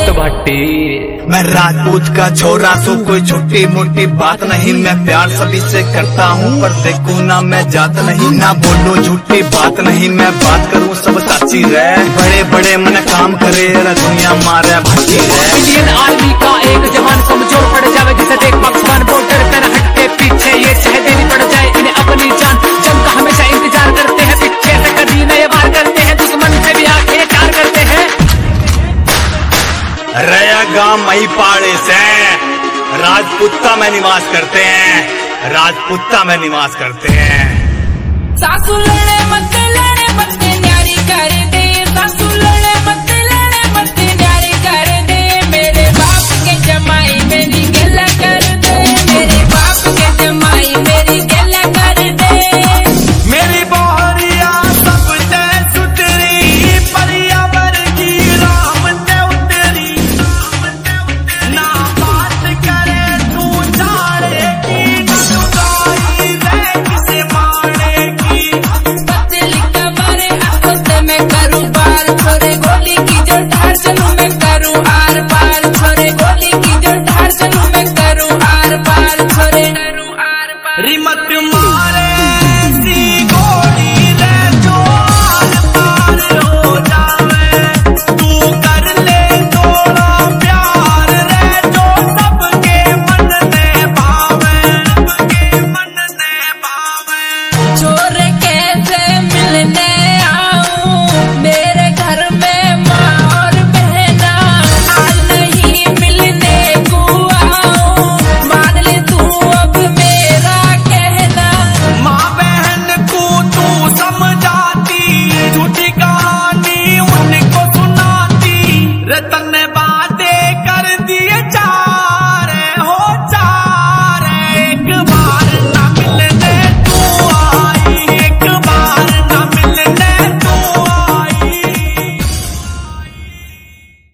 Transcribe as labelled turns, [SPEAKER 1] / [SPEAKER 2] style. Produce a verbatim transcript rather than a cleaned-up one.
[SPEAKER 1] भूत भट्टी।
[SPEAKER 2] मैं राजपूत का छोरा सो कोई छोटी मोटी बात नहीं। मैं प्यार सभी से करता हूँ पर देखू ना मैं जात नहीं। ना बोलो झूठी बात नहीं, मैं बात करूँ सब सच्ची रहे। बड़े बड़े मन काम करे दुनिया मारे भट्टी रहे।
[SPEAKER 1] इंडियन आर्मी का एक जवान कमजोर पड़ जावे जिसे देख पाकिस्तान बॉर्डर पे न हटके पीछे। ये चाहे देनी पड़ जाए इन्हें अपनी जान, जंग का हमेशा इंतजार करते हैं। पीछे से कभी नए वार करते हैं, दुश्मन से भी आंखें चार करते हैं।
[SPEAKER 2] रहेगा मई पाड़े से राजपुत्ता में निवास करते हैं। राजपुत्ता में निवास करते हैं।
[SPEAKER 3] सासू लड़े मत लड़े मत न्यारी करे